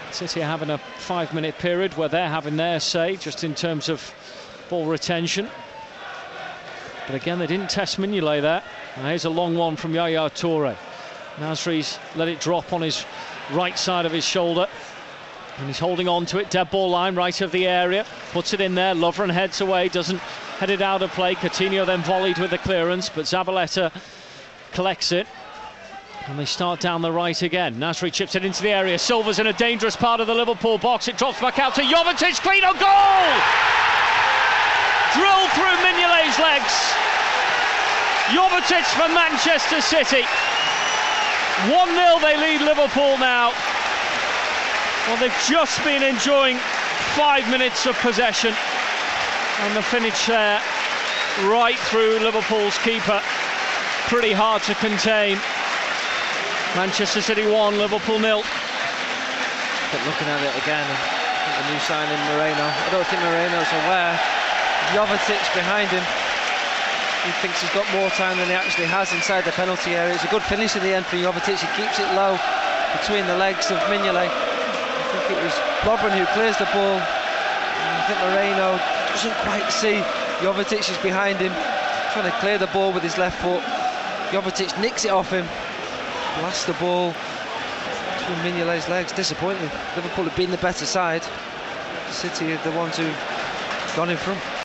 City are having a 5-minute period where they're having their say just in terms of ball retention. But again, they didn't test Mignolet there. And here's a long one from Yaya Toure. Nasri's let it drop on his right side of his shoulder. And he's holding on to it, dead ball line, right of the area. Puts it in there, Lovren heads away, doesn't head it out of play. Coutinho then volleyed with the clearance, but Zabaleta collects it. And they start down the right again. Nasri chips it into the area. Silva's in a dangerous part of the Liverpool box. It drops back out to Jovetic. Clean on goal! Drilled through Mignolet's legs. Jovetic for Manchester City. 1-0 they lead Liverpool now. Well, they've just been enjoying 5 minutes of possession. And the finish there, right through Liverpool's keeper. Pretty hard to contain. Manchester City 1, Liverpool 0. But looking at it again, the new signing Moreno. I don't think Moreno's aware. Jovetic behind him. He thinks he's got more time than he actually has inside the penalty area. It's a good finish in the end for Jovetic. He keeps it low between the legs of Mignolet. I think it was Lovren who clears the ball. And I think Moreno doesn't quite see Jovetic is behind him, trying to clear the ball with his left foot. Jovetic nicks it off him. Blasts the ball between Mignolet's legs. Disappointing. Liverpool have been the better side. City are the ones who've gone in front.